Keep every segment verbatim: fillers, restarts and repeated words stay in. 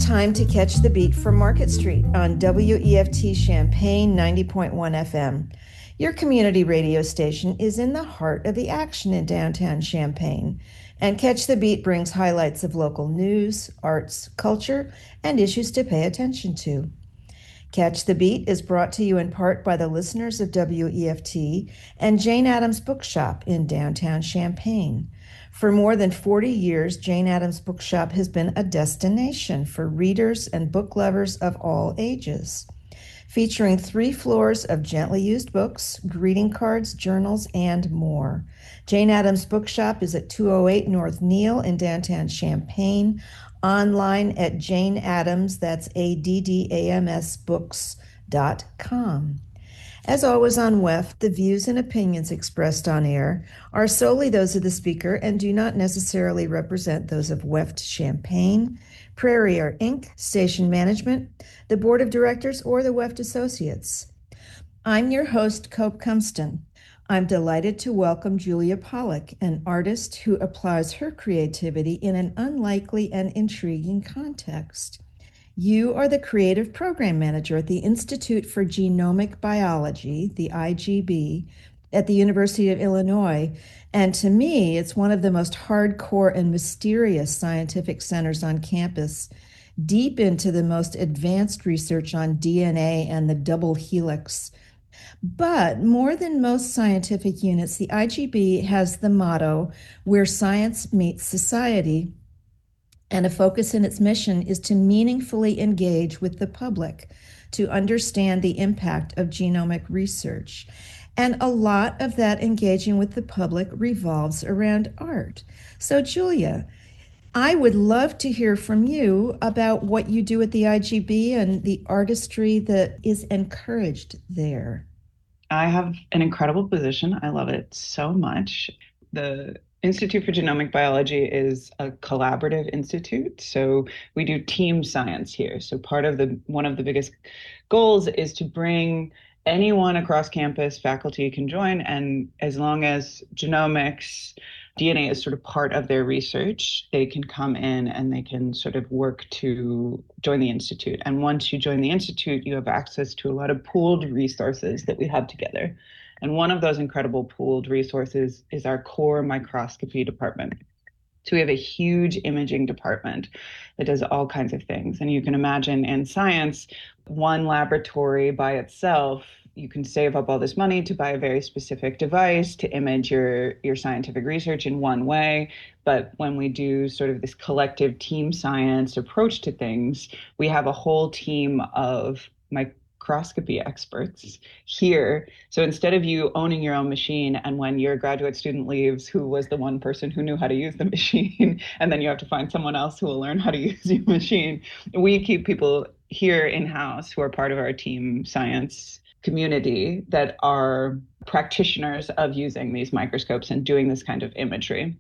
time to catch the beat from Market Street on W E F T Champaign ninety point one F M. Your community radio station is in the heart of the action in downtown Champaign, and Catch the Beat brings highlights of local news, arts, culture, and issues to pay attention to. Catch the Beat is brought to you in part by the listeners of W E F T and Jane Addams Bookshop in downtown Champaign. For more than forty years, Jane Addams Bookshop has been a destination for readers and book lovers of all ages. Featuring three floors of gently used books, greeting cards, journals, and more. Jane Addams Bookshop is at two oh eight North Neal in downtown Champaign. Online at Jane Addams, that's A D D A M S books dot com. As always on W E F, the views and opinions expressed on air are solely those of the speaker and do not necessarily represent those of W E F Champaign, Prairie Air Incorporated, Station Management, the Board of Directors, or the W E F Associates. I'm your host, Cope Cumston. I'm delighted to welcome Julia Pollock, an artist who applies her creativity in an unlikely and intriguing context. You are the creative program manager at the Institute for Genomic Biology, the I G B, at the University of Illinois. And to me, it's one of the most hardcore and mysterious scientific centers on campus, deep into the most advanced research on D N A and the double helix. But more than most scientific units, the I G B has the motto, "Where science meets society," and a focus in its mission is to meaningfully engage with the public to understand the impact of genomic research. And a lot of that engaging with the public revolves around art. So, Julia, I would love to hear from you about what you do at the I G B and the artistry that is encouraged there. I have an incredible position. I love it so much. The Institute for Genomic Biology is a collaborative institute, so we do team science here. So part of the one of the biggest goals is to bring anyone across campus, faculty can join, and as long as genomics, D N A is sort of part of their research, they can come in and they can sort of work to join the institute. And once you join the institute, you have access to a lot of pooled resources that we have together. And one of those incredible pooled resources is our core microscopy department. So we have a huge imaging department that does all kinds of things. And you can imagine in science, one laboratory by itself, you can save up all this money to buy a very specific device to image your, your scientific research in one way. But when we do sort of this collective team science approach to things, we have a whole team of microscopy microscopy experts here. So instead of you owning your own machine, and when your graduate student leaves, who was the one person who knew how to use the machine, and then you have to find someone else who will learn how to use your machine, we keep people here in-house who are part of our team science community that are practitioners of using these microscopes and doing this kind of imagery.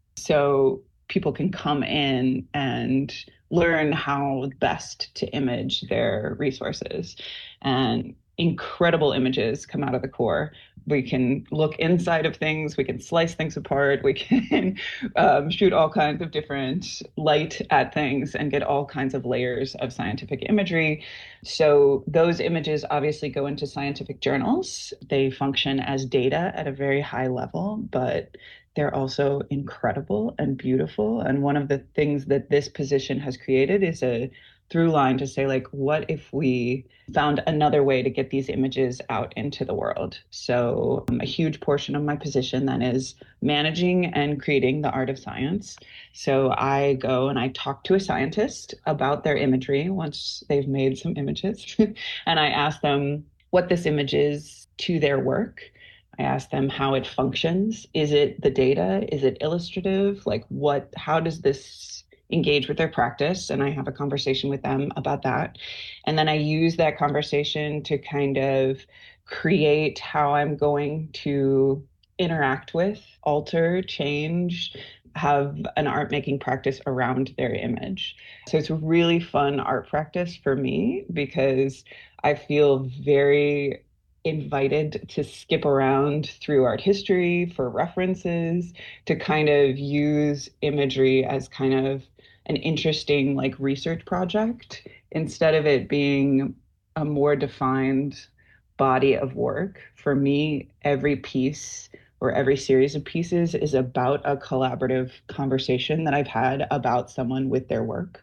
So people can come in and learn how best to image their resources. And incredible images come out of the core. We can look inside of things, we can slice things apart, we can um, shoot all kinds of different light at things and get all kinds of layers of scientific imagery. So those images obviously go into scientific journals. They function as data at a very high level, but they're also incredible and beautiful. And one of the things that this position has created is a through line to say, like, what if we found another way to get these images out into the world? So um, a huge portion of my position then is managing and creating the art of science. So I go and I talk to a scientist about their imagery once they've made some images. And I ask them what this image is to their work. I ask them how it functions. Is it the data? Is it illustrative? Like what, how does this engage with their practice? And I have a conversation with them about that. And then I use that conversation to kind of create how I'm going to interact with, alter, change, have an art making practice around their image. So it's a really fun art practice for me because I feel very invited to skip around through art history for references, to kind of use imagery as kind of an interesting like research project instead of it being a more defined body of work. For me, every piece or every series of pieces is about a collaborative conversation that I've had about someone with their work.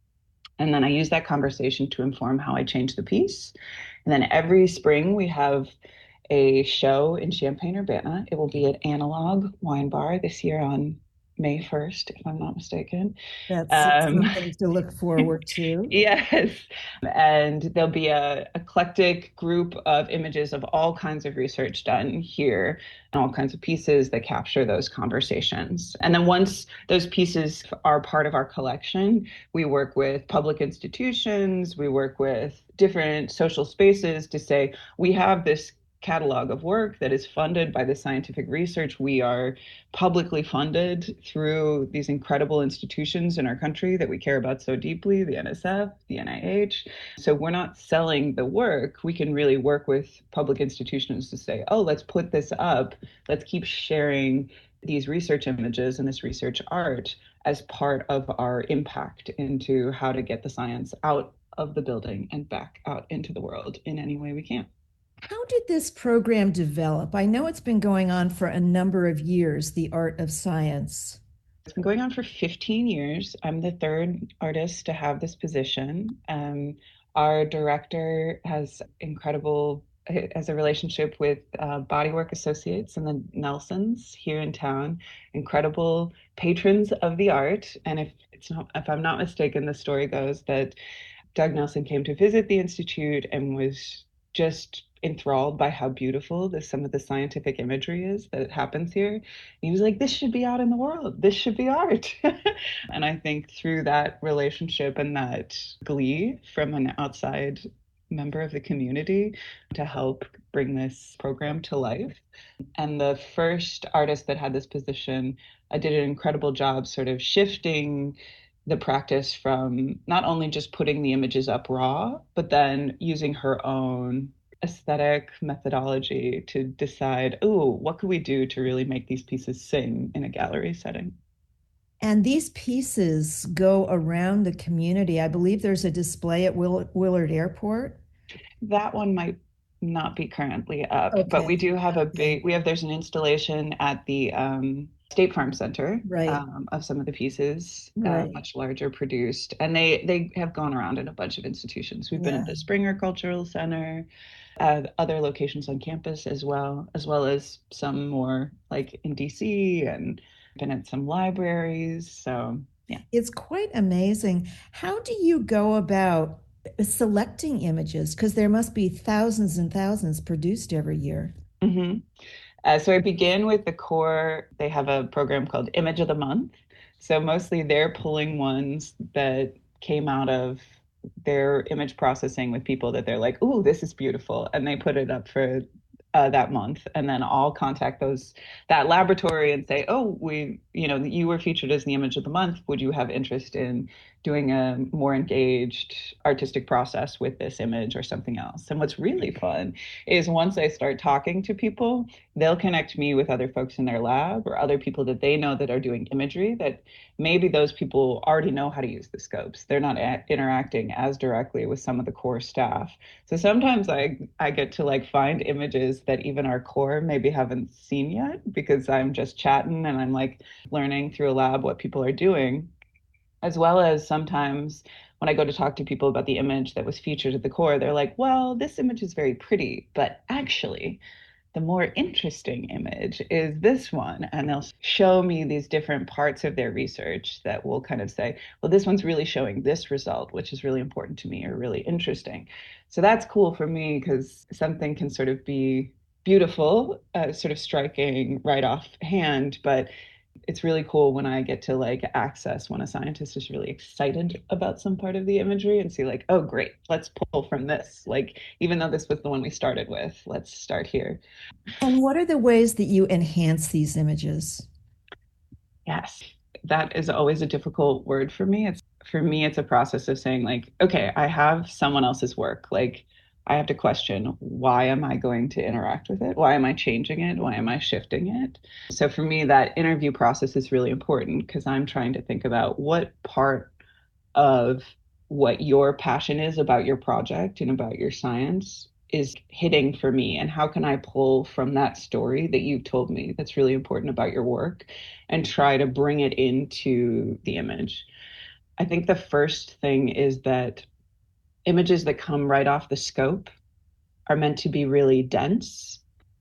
And then I use that conversation to inform how I change the piece. And then every spring we have a show in Champaign Urbana. It will be at Analog Wine Bar this year on May first, if I'm not mistaken. That's Um, something to look forward to. yes. And there'll be a eclectic group of images of all kinds of research done here and all kinds of pieces that capture those conversations. And then once those pieces are part of our collection, we work with public institutions, we work with different social spaces to say, we have this catalog of work that is funded by the scientific research. We are publicly funded through these incredible institutions in our country that we care about so deeply, the N S F, the N I H. So we're not selling the work. We can really work with public institutions to say, oh, let's put this up. Let's keep sharing these research images and this research art as part of our impact into how to get the science out of the building and back out into the world in any way we can. How did this program develop? I know it's been going on for a number of years, the art of science. It's been going on for fifteen years. I'm the third artist to have this position. Um, our director has incredible has a relationship with uh, Bodywork Associates and the Nelsons here in town, incredible patrons of the art. And if it's not, if I'm not mistaken, the story goes that Doug Nelson came to visit the Institute and was just enthralled by how beautiful this, some of the scientific imagery is that happens here. And he was like, this should be out in the world. This should be art. And I think through that relationship and that glee from an outside member of the community to help bring this program to life. And the first artist that had this position, I did an incredible job sort of shifting the practice from not only just putting the images up raw, but then using her own aesthetic methodology to decide, oh, what could we do to really make these pieces sing in a gallery setting? And these pieces go around the community. I believe there's a display at Will- Willard Airport. That one might not be currently up, but we Okay. do have a Okay. big, we have, there's an installation at the um, State Farm Center Right. um, of some of the pieces, uh, Right. much larger produced. And they, they have gone around in a bunch of institutions. We've been at Yeah. the Springer Cultural Center, uh, other locations on campus as well, as well as some more like in D C and been at some libraries. So yeah. It's quite amazing. How do you go about selecting images? Because there must be thousands and thousands produced every year. hmm Uh, so I begin with the core. They have a program called Image of the Month. So mostly they're pulling ones that came out of their image processing with people that they're like, "Ooh, this is beautiful," and they put it up for uh, that month. And then I'll contact those that laboratory and say, "Oh, we, you know, you were featured as the Image of the Month. Would you have interest in doing a more engaged artistic process with this image or something else?" And what's really fun is once I start talking to people, they'll connect me with other folks in their lab or other people that they know that are doing imagery that maybe those people already know how to use the scopes. They're not a- interacting as directly with some of the core staff. So sometimes I I get to like find images that even our core maybe haven't seen yet because I'm just chatting and I'm like learning through a lab what people are doing, as well as sometimes when I go to talk to people about the image that was featured at the core, they're like, well, this image is very pretty, but actually the more interesting image is this one. And they'll show me these different parts of their research that will kind of say, well, this one's really showing this result, which is really important to me or really interesting. So that's cool for me because something can sort of be beautiful, uh, sort of striking right off hand, but it's really cool when I get to like access when a scientist is really excited about some part of the imagery and see like, oh, great, let's pull from this. Like, even though this was the one we started with, let's start here. And what are the ways that you enhance these images? Yes, that is always a difficult word for me. It's for me, it's a process of saying like, okay, I have someone else's work. Like, I have to question, why am I going to interact with it? Why am I changing it? Why am I shifting it? So for me, that interview process is really important because I'm trying to think about what part of what your passion is about your project and about your science is hitting for me, and how can I pull from that story that you've told me that's really important about your work and try to bring it into the image. I think the first thing is that images that come right off the scope are meant to be really dense,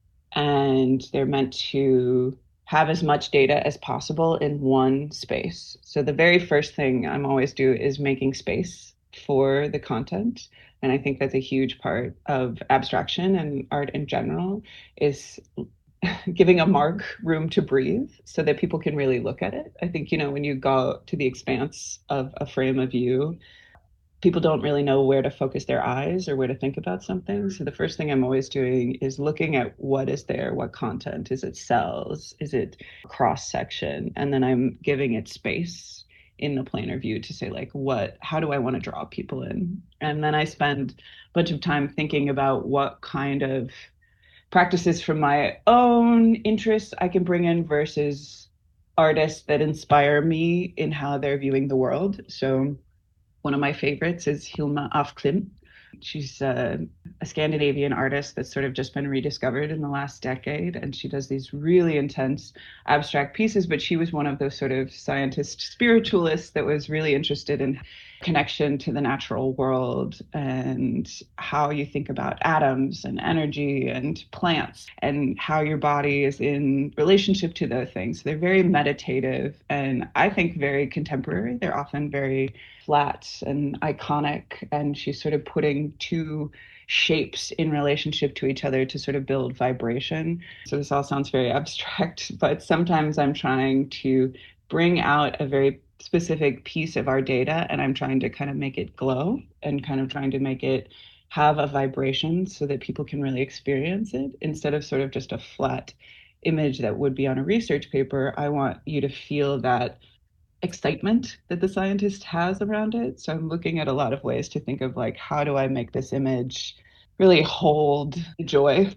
and they're meant to have as much data as possible in one space. So the very first thing I'm always do is making space for the content. And I think that's a huge part of abstraction and art in general, is giving a mark room to breathe so that people can really look at it. I think, you know, when you go to the expanse of a frame of view, people don't really know where to focus their eyes or where to think about something. So the first thing I'm always doing is looking at what is there, what content, is it cells, is it cross section, and then I'm giving it space in the planar view to say, like, what, how do I want to draw people in? And then I spend a bunch of time thinking about what kind of practices from my own interests I can bring in versus artists that inspire me in how they're viewing the world. So one of my favorites is Hilma af Klint. She's a, a Scandinavian artist that's sort of just been rediscovered in the last decade. And she does these really intense abstract pieces, but she was one of those sort of scientist spiritualists that was really interested in connection to the natural world and how you think about atoms and energy and plants and how your body is in relationship to those things. They're very meditative and I think very contemporary. They're often very flat and iconic, and she's sort of putting two shapes in relationship to each other to sort of build vibration. So this all sounds very abstract, but sometimes I'm trying to bring out a very specific piece of our data and I'm trying to kind of make it glow and kind of trying to make it have a vibration so that people can really experience it instead of sort of just a flat image that would be on a research paper. I want you to feel that excitement that the scientist has around it. So I'm looking at a lot of ways to think of, like, how do I make this image really hold joy?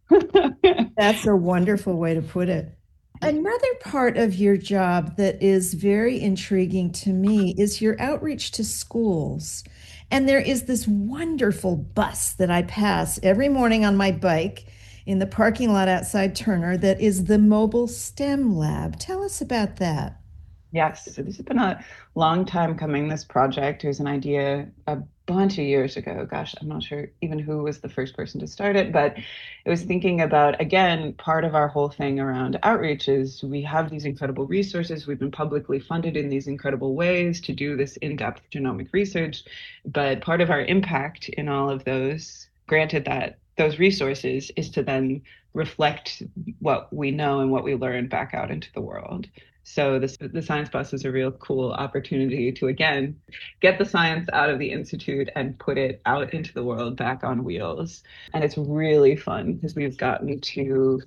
That's a wonderful way to put it. Another part of your job that is very intriguing to me is your outreach to schools. And there is this wonderful bus that I pass every morning on my bike in the parking lot outside Turner that is the Mobile STEM Lab. Tell us about that. Yes, so this has been a long time coming. This project was an idea a bunch of years ago. Gosh, I'm not sure even who was the first person to start it, but it was thinking about, again, part of our whole thing around outreach is we have these incredible resources. We've been publicly funded in these incredible ways to do this in-depth genomic research, but part of our impact in all of those, granted that those resources, is to then reflect what we know and what we learn back out into the world. So this, the Science Bus is a real cool opportunity to, again, get the science out of the Institute and put it out into the world back on wheels. And it's really fun because we've gotten to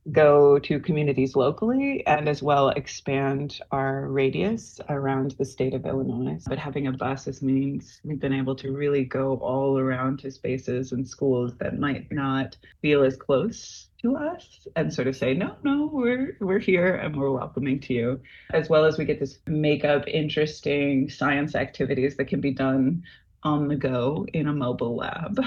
go to communities locally and as well expand our radius around the state of Illinois. But having a bus, this means we've been able to really go all around to spaces and schools that might not feel as close to us and sort of say, no, no, we're we're here and we're welcoming to you. As well as we get to make up interesting science activities that can be done on the go in a mobile lab.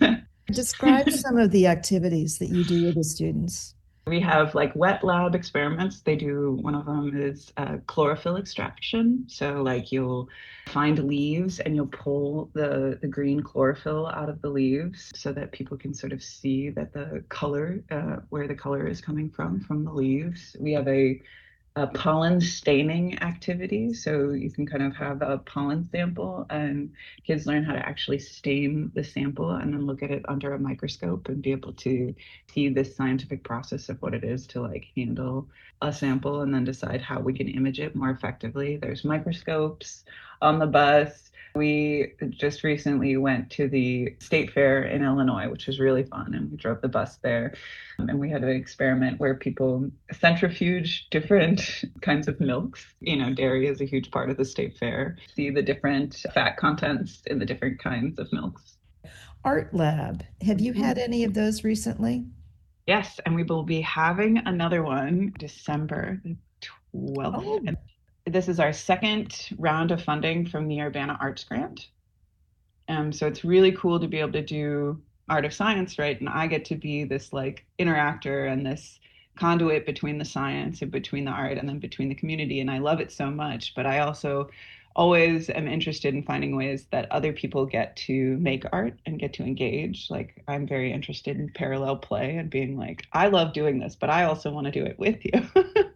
Describe some of the activities that you do with the students. We have like wet lab experiments. They do, one of them is uh, chlorophyll extraction. So like you'll find leaves and you'll pull the, the green chlorophyll out of the leaves so that people can sort of see that the color, uh, where the color is coming from, from the leaves. We have a a pollen staining activity. So you can kind of have a pollen sample and kids learn how to actually stain the sample and then look at it under a microscope and be able to see this scientific process of what it is to like handle a sample and then decide how we can image it more effectively. There's microscopes on the bus. We just recently went to the state fair in Illinois, which was really fun, and we drove the bus there. And we had an experiment where people centrifuge different kinds of milks. You know, dairy is a huge part of the state fair. See the different fat contents in the different kinds of milks. Art Lab. Have you had Mhm. any of those recently? Yes, and we will be having another one December the twelfth. Oh, And this is our second round of funding from the Urbana Arts Grant. Um, so it's really cool to be able to do art of science, right? And I get to be this like interactor and this conduit between the science and between the art and then between the community. And I love it so much. But I also always am interested in finding ways that other people get to make art and get to engage. Like I'm very interested in parallel play and being like, I love doing this, but I also want to do it with you.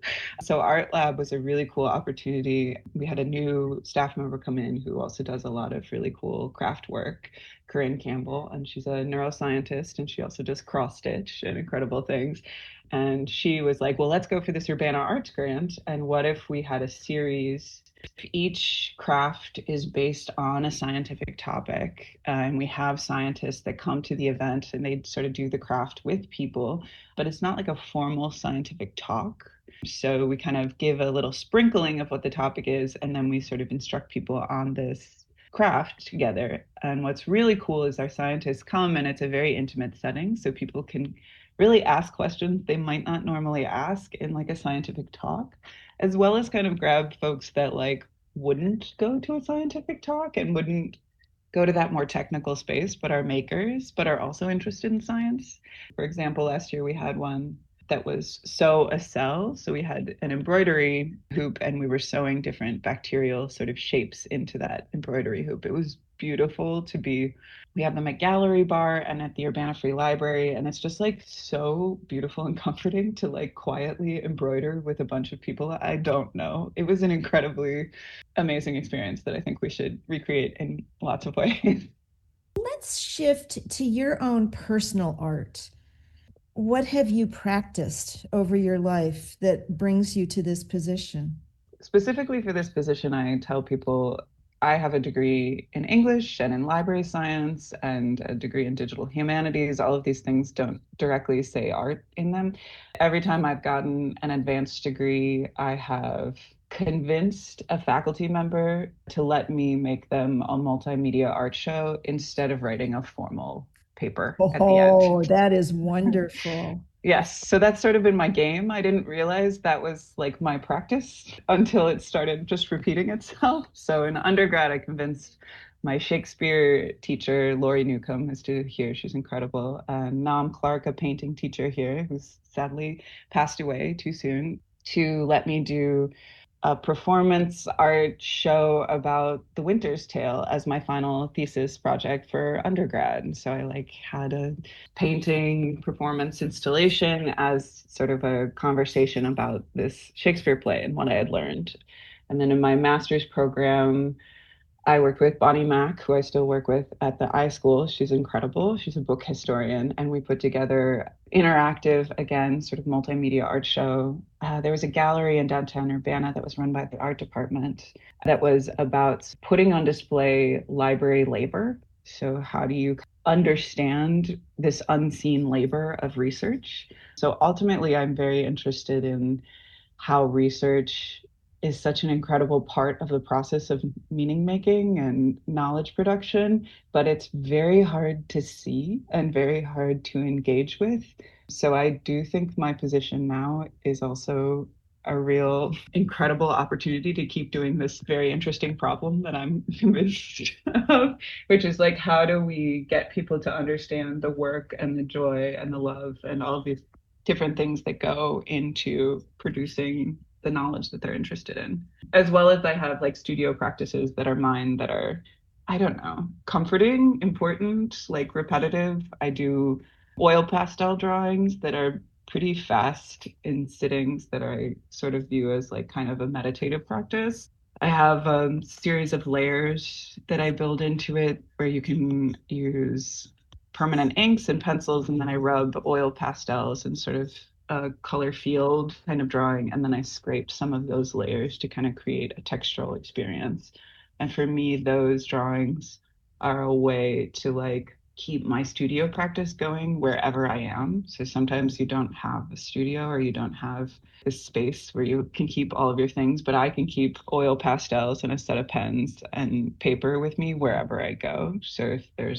So Art Lab was a really cool opportunity. We had a new staff member come in who also does a lot of really cool craft work, Corinne Campbell, and she's a neuroscientist and she also does cross stitch and incredible things. And she was like, well, let's go for this Urbana Arts Grant. And what if we had a series? Each craft is based on a scientific topic, uh, and we have scientists that come to the event and they sort of do the craft with people, but it's not like a formal scientific talk. So we kind of give a little sprinkling of what the topic is, and then we sort of instruct people on this craft together. And what's really cool is our scientists come and it's a very intimate setting, so people can really ask questions they might not normally ask in like a scientific talk, as well as kind of grab folks that like wouldn't go to a scientific talk and wouldn't go to that more technical space, but are makers, but are also interested in science. For example, last year we had one that was sew a cell. So we had an embroidery hoop and we were sewing different bacterial sort of shapes into that embroidery hoop. It was beautiful to be. We have them at Gallery Bar and at the Urbana Free Library. And it's just like so beautiful and comforting to like quietly embroider with a bunch of people I don't know. It was an incredibly amazing experience that I think we should recreate in lots of ways. let's shift to your own personal art. What have you practiced over your life that brings you to this position? Specifically for this position, I tell people I have a degree in English and in library science and a degree in digital humanities. All of these things don't directly say art in them. Every time I've gotten an advanced degree, I have convinced a faculty member to let me make them a multimedia art show instead of writing a formal paper at the end. Oh, that is wonderful. Yes, so that's sort of been my game. I didn't realize that was like my practice until it started just repeating itself. So in undergrad, I convinced my Shakespeare teacher, Lori Newcomb, who's still here. She's incredible. Uh, Nam Clark, a painting teacher here, who's sadly passed away too soon, to let me do a performance art show about The Winter's Tale as my final thesis project for undergrad. And so I like had a painting performance installation as sort of a conversation about this Shakespeare play and what I had learned. And then in my master's program, I worked with Bonnie Mack, who I still work with at the iSchool. She's incredible. She's a book historian. And we put together interactive, again, sort of multimedia art show. Uh, there was a gallery in downtown Urbana that was run by the art department that was about putting on display library labor. So how do you understand this unseen labor of research? So ultimately, I'm very interested in how research is such an incredible part of the process of meaning making and knowledge production, but it's very hard to see and very hard to engage with. So I do think my position now is also a real incredible opportunity to keep doing this very interesting problem that I'm convinced of, which is like, how do we get people to understand the work and the joy and the love and all of these different things that go into producing the knowledge that they're interested in. As well as I have like studio practices that are mine that are, I don't know, comforting, important, like repetitive. I do oil pastel drawings that are pretty fast in sittings that I sort of view as like kind of a meditative practice. I have a series of layers that I build into it where you can use permanent inks and pencils, and then I rub oil pastels and sort of a color field kind of drawing, and then I scraped some of those layers to kind of create a textural experience. And for me, those drawings are a way to like keep my studio practice going wherever I am. So sometimes you don't have a studio or you don't have this space where you can keep all of your things, but I can keep oil pastels and a set of pens and paper with me wherever I go. So if there's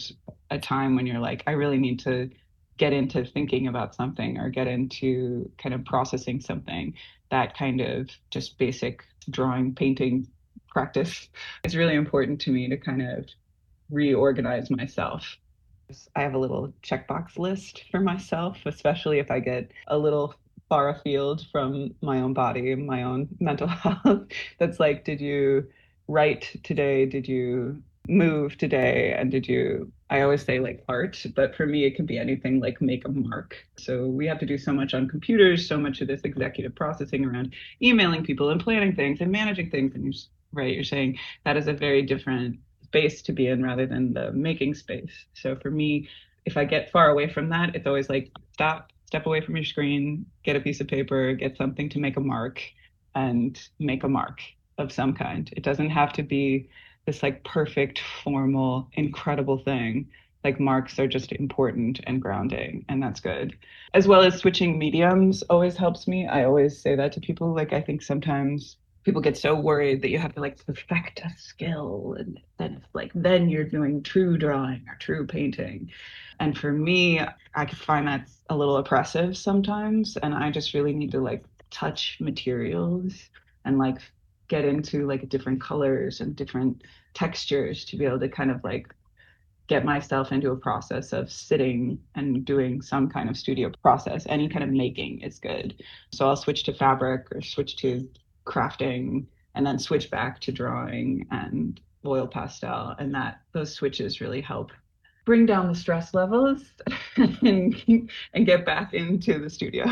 a time when you're like, I really need to get into thinking about something or get into kind of processing something, that kind of just basic drawing, painting practice is really important to me to kind of reorganize myself. I have a little checkbox list for myself, especially if I get a little far afield from my own body and my own mental health. That's like, did you write today? Did you move today? And did you, I always say like art, but for me, it can be anything like make a mark. So we have to do so much on computers, so much of this executive processing around emailing people and planning things and managing things. And you're right, you're saying that is a very different space to be in rather than the making space. So for me, if I get far away from that, it's always like stop, step away from your screen, get a piece of paper, get something to make a mark and make a mark of some kind. It doesn't have to be this like perfect, formal, incredible thing. Like marks are just important and grounding, and that's good. As well as switching mediums always helps me. I always say that to people. Like, I think sometimes people get so worried that you have to like perfect a skill and then like then you're doing true drawing or true painting. And for me, I could find that a little oppressive sometimes, and I just really need to like touch materials and like get into like different colors and different textures to be able to kind of like get myself into a process of sitting and doing some kind of studio process. Any kind of making is good. So I'll switch to fabric or switch to crafting and then switch back to drawing and oil pastel. And that those switches really help bring down the stress levels and, and get back into the studio.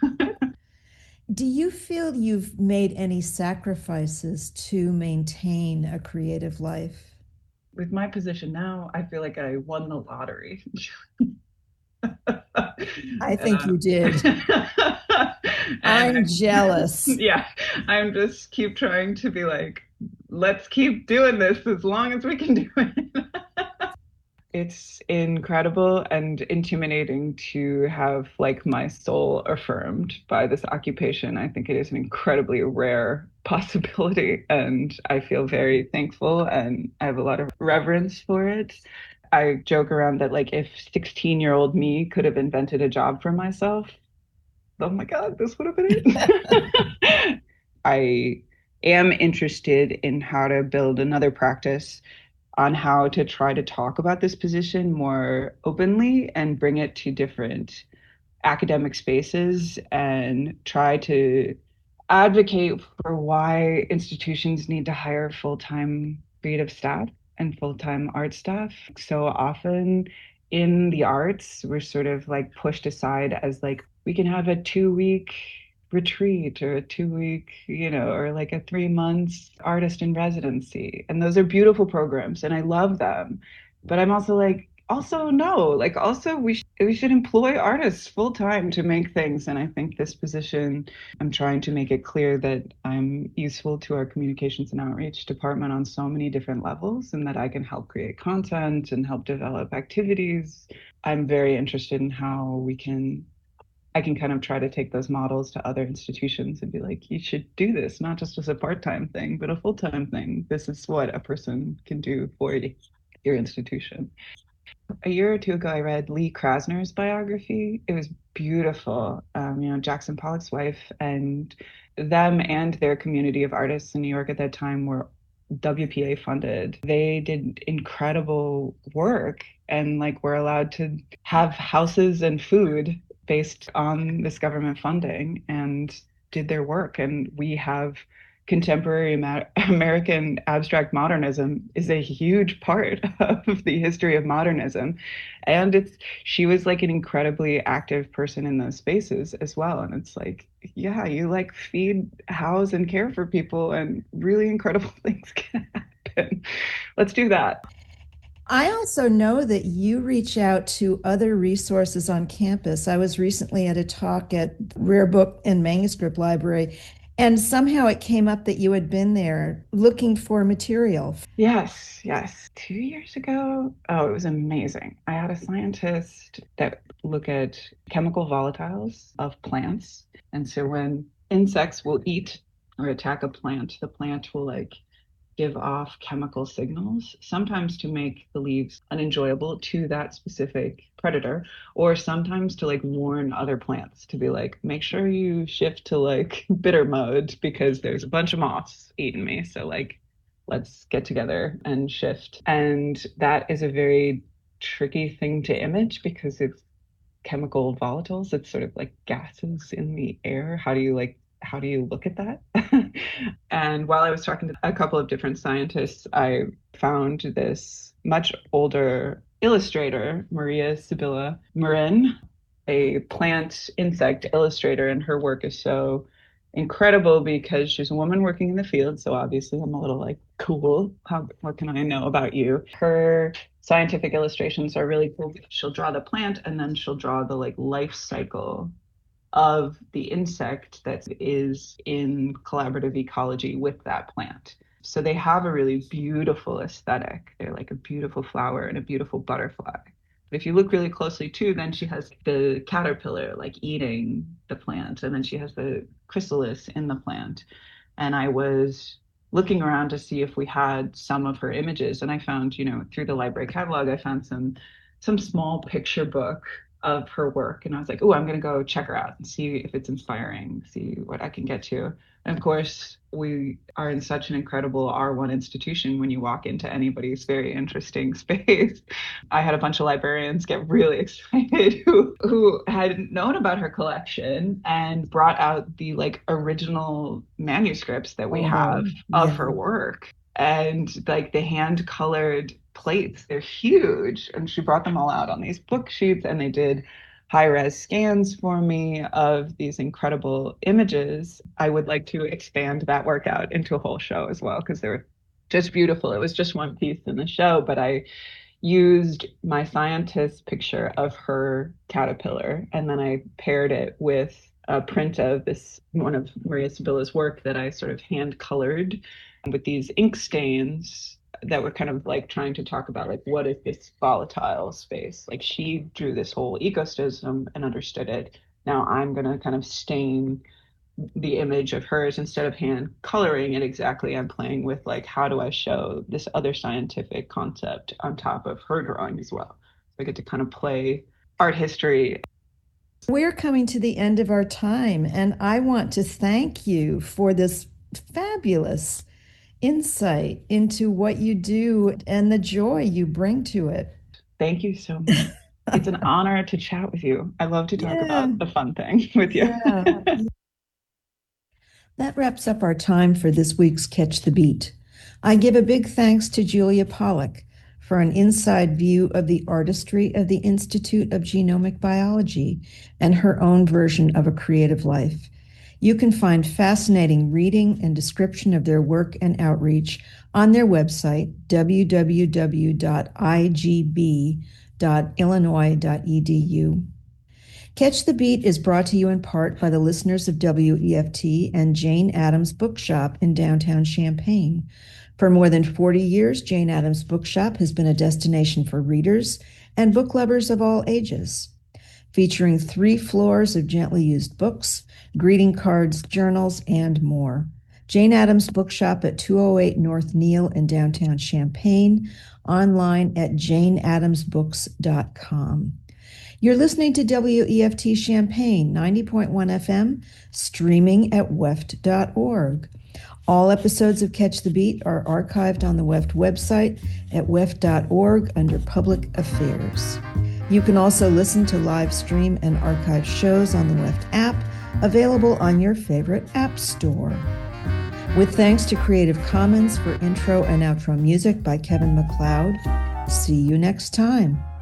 Do you feel you've made any sacrifices to maintain a creative life? With my position now, I feel like I won the lottery. I think uh, you did. I'm jealous. Yeah, I'm just keep trying to be like, let's keep doing this as long as we can do it. It's incredible and intimidating to have like my soul affirmed by this occupation. I think it is an incredibly rare possibility, and I feel very thankful and I have a lot of reverence for it. I joke around that like if sixteen year old me could have invented a job for myself, oh my God, this would have been it. I am interested in how to build another practice on how to try to talk about this position more openly and bring it to different academic spaces and try to advocate for why institutions need to hire full-time creative staff and full-time art staff. So often in the arts, we're sort of like pushed aside as like, we can have a two-week retreat or a two week, you know, or like a three months artist in residency. And those are beautiful programs and I love them. But I'm also like, also no, like also we sh- we should employ artists full time to make things. And I think this position, I'm trying to make it clear that I'm useful to our communications and outreach department on so many different levels and that I can help create content and help develop activities. I'm very interested in how we can I can kind of try to take those models to other institutions and be like, you should do this, not just as a part-time thing, but a full-time thing. This is what a person can do for your institution. A year or two ago, I read Lee Krasner's biography. It was beautiful. Um, you know, Jackson Pollock's wife, and them and their community of artists in New York at that time were W P A funded. They did incredible work and like were allowed to have houses and food based on this government funding and did their work. And we have contemporary American abstract modernism is a huge part of the history of modernism. And it's she was like an incredibly active person in those spaces as well. And it's like, yeah, you like feed, house, and care for people, and really incredible things can happen. Let's do that. I also know that you reach out to other resources on campus. I was recently at a talk at Rare Book and Manuscript Library, and somehow it came up that you had been there looking for material. Yes, yes. Two years ago, oh, it was amazing. I had a scientist that look at chemical volatiles of plants. And so when insects will eat or attack a plant, the plant will like give off chemical signals, sometimes to make the leaves unenjoyable to that specific predator, or sometimes to like warn other plants to be like, make sure you shift to like bitter mode because there's a bunch of moths eating me. So like, let's get together and shift. And that is a very tricky thing to image because it's chemical volatiles. It's sort of like gases in the air. How do you like how do you look at that? And while I was talking to a couple of different scientists, I found this much older illustrator, Maria Sibylla Marin, a plant insect illustrator, and her work is so incredible because she's a woman working in the field. So obviously I'm a little like, cool. How, what can I know about you? Her scientific illustrations are really cool. She'll draw the plant and then she'll draw the like life cycle of the insect that is in collaborative ecology with that plant. So they have a really beautiful aesthetic. They're like a beautiful flower and a beautiful butterfly. But if you look really closely too, then she has the caterpillar like eating the plant, and then she has the chrysalis in the plant. And I was looking around to see if we had some of her images, and I found, you know, through the library catalog, I found some some small picture book of her work, and I was like, oh, I'm going to go check her out and see if it's inspiring, see what I can get to. And of course, we are in such an incredible R one institution. When you walk into anybody's very interesting space, I had a bunch of librarians get really excited who who had known about her collection and brought out the like original manuscripts that we oh, have yeah. of her work, and like the hand colored plates. They're huge. And she brought them all out on these book sheets, and they did high-res scans for me of these incredible images. I would like to expand that work out into a whole show as well, because they're just beautiful. It was just one piece in the show, but I used my scientist picture of her caterpillar, and then I paired it with a print of this, one of Maria Sibylla's work that I sort of hand colored with these ink stains that were kind of like trying to talk about like, what is this volatile space? Like she drew this whole ecosystem and understood it. Now I'm going to kind of stain the image of hers instead of hand coloring it exactly. I'm playing with like, how do I show this other scientific concept on top of her drawing as well? So I get to kind of play art history. We're coming to the end of our time, and I want to thank you for this fabulous insight into what you do and the joy you bring to it. Thank you so much. It's an honor to chat with you. I love to talk yeah. about the fun thing with you. Yeah. That wraps up our time for this week's Catch the Beat. I give a big thanks to Julia Pollack for an inside view of the artistry of the Institute of Genomic Biology and her own version of a creative life. You can find fascinating reading and description of their work and outreach on their website, w w w dot i g b dot illinois dot e d u. Catch the Beat is brought to you in part by the listeners of W E F T and Jane Addams Bookshop in downtown Champaign. For more than forty years, Jane Addams Bookshop has been a destination for readers and book lovers of all ages. Featuring three floors of gently used books, greeting cards, journals, and more. Jane Addams Bookshop at two oh eight North Neal in downtown Champaign, online at jane addams books dot com. You're listening to W E F T Champaign, ninety point one F M, streaming at weft dot org. All episodes of Catch the Beat are archived on the Weft website at weft dot org under Public Affairs. You can also listen to live stream and archive shows on the Weft app, available on your favorite app store. With thanks to Creative Commons for intro and outro music by Kevin MacLeod. See you next time.